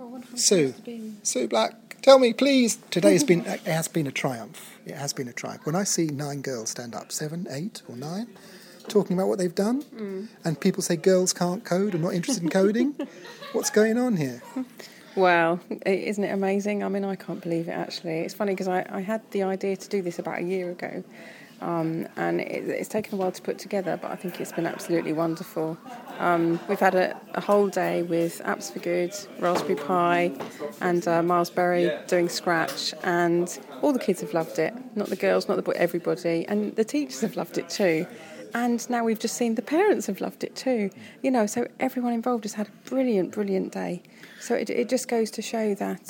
wonderful. Sue Black, tell me, please. Today it has been a triumph. It has been a triumph. When I see 9 girls stand up, 7, 8 or 9, talking about what they've done, and people say girls can't code or not interested in coding, what's going on here? Well, isn't it amazing? I mean, I can't believe it, actually. It's funny because I had the idea to do this about a year ago, and it's taken a while to put together, but I think it's been absolutely wonderful. We've had a whole day with Apps for Good, Raspberry Pi, and Miles Berry doing Scratch, and all the kids have loved it. Not the girls, not the boys, everybody. And the teachers have loved it too. And now we've just seen the parents have loved it too. You know, so everyone involved has had a brilliant, brilliant day. So it just goes to show that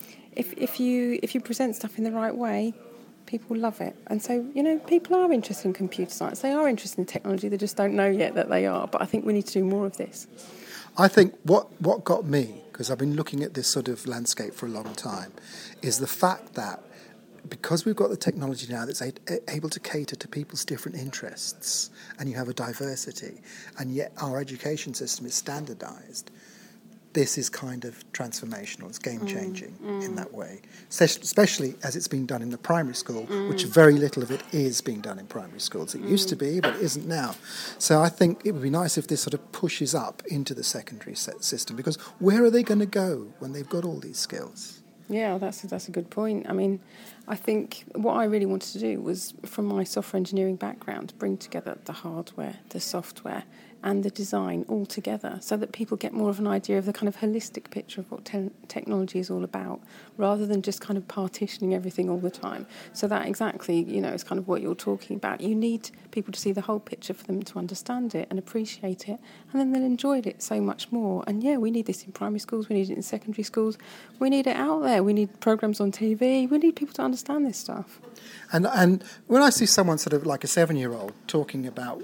if you present stuff in the right way, people love it. And so, you know, people are interested in computer science. They are interested in technology. They just don't know yet that they are. But I think we need to do more of this. I think what got me, because I've been looking at this sort of landscape for a long time, is the fact that because we've got the technology now that's able to cater to people's different interests, and you have a diversity, and yet our education system is standardised, this is kind of transformational. It's game-changing in that way, especially as it's being done in the primary school, which very little of it is being done in primary schools. It used to be, but it isn't now. So I think it would be nice if this sort of pushes up into the secondary system, because where are they going to go when they've got all these skills? Yeah, that's a good point. I mean, I think what I really wanted to do was, from my software engineering background, bring together the hardware, the software, and the design all together so that people get more of an idea of the kind of holistic picture of what technology is all about, rather than just kind of partitioning everything all the time. So that exactly, you know, is kind of what you're talking about. You need people to see the whole picture for them to understand it and appreciate it, and then they'll enjoy it so much more. And yeah, we need this in primary schools, we need it in secondary schools, we need it out there, we need programs on TV, we need people to understand this stuff. And when I see someone sort of like a 7-year-old talking about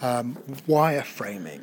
wireframing,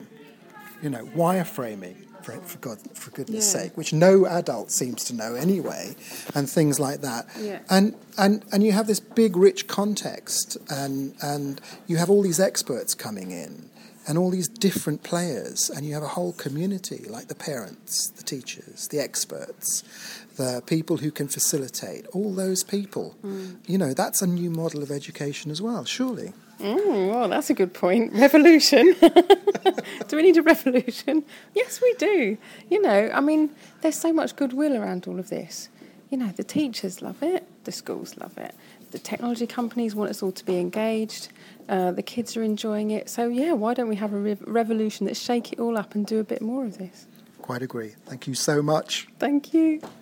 for goodness sake, which no adult seems to know anyway, and things like that. Yeah. And you have this big, rich context, and you have all these experts coming in, and all these different players, and you have a whole community, like the parents, the teachers, the experts, the people who can facilitate, all those people. You know, that's a new model of education as well, surely. Well, that's a good point. Revolution. Do we need a revolution? Yes, we do. You know, I mean, there's so much goodwill around all of this. You know, the teachers love it, the schools love it, the technology companies want us all to be engaged, the kids are enjoying it. So, yeah, why don't we have a revolution? Let's shake it all up and do a bit more of this. Quite agree. Thank you so much. Thank you.